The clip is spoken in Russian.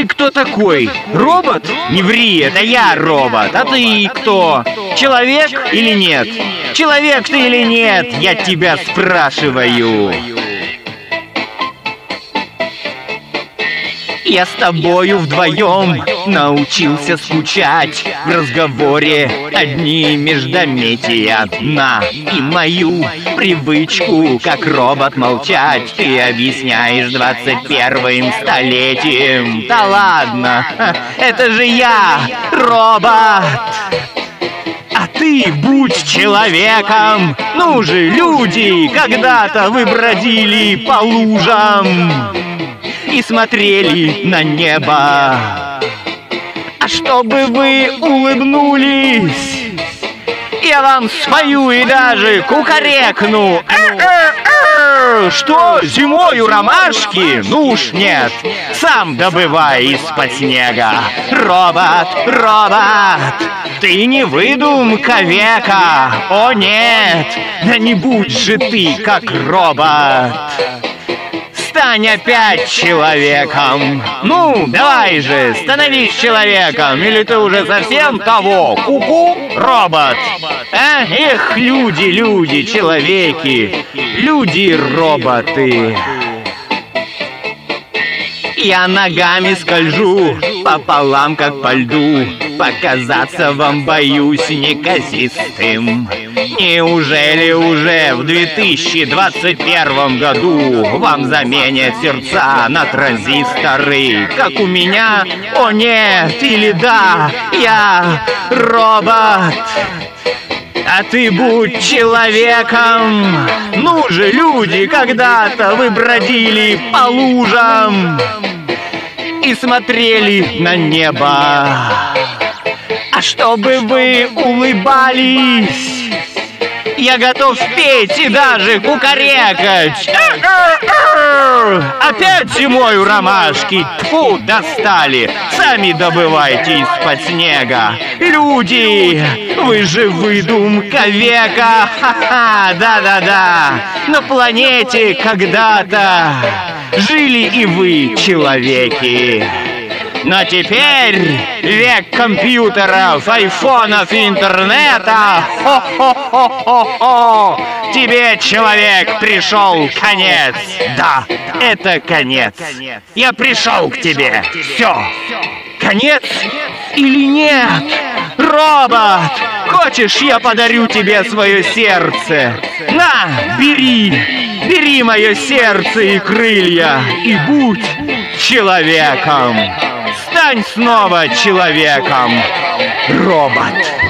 Ты кто такой? Робот? Не ври, это я робот. А ты кто? Человек или нет? Человек ты или нет? Я тебя спрашиваю. Я с тобою вдвоем научился скучать. В разговоре одни междометия дна. И мою привычку, как робот, молчать ты объясняешь 21-м столетием. Да ладно, это же я, робот! А ты будь человеком! Ну же, люди, когда-то вы бродили по лужам и смотрели на небо. А чтобы вы улыбнулись, я вам спою и даже кукарекну. Что, зимою ромашки? Ну уж нет, сам добывай из-под снега. Робот, робот, ты не выдумка века. О нет, да не будь же ты как робот. Стань опять человеком. Ну, давай же, становись человеком. Или ты уже совсем того? Ку-ку, робот. А? Эх, люди, человеки. Люди-роботы. Я ногами скольжу пополам, как по льду. Показаться вам боюсь неказистым. Неужели уже в 2021 году вам заменят сердца на транзисторы, как у меня? О нет, или да, я робот. А ты будь человеком. Ну же, люди, когда-то вы бродили по лужам и смотрели на небо. А чтобы вы улыбались, я готов петь и даже кукарекать. Опять зимою ромашки, тьфу, достали. Сами добывайте из-под снега. Люди, вы же выдумка века. Ха-ха, да-да-да. На планете когда-то жили и вы, человеки. Но теперь век компьютеров, айфонов и интернета. Хо-хо-хо-хо-хо! Тебе, человек, пришел конец. Да, это конец. Я пришел к тебе. Все. Конец или нет? Робот, хочешь, я подарю тебе свое сердце? На, бери. Бери мое сердце и крылья и будь человеком. Стань снова человеком, робот.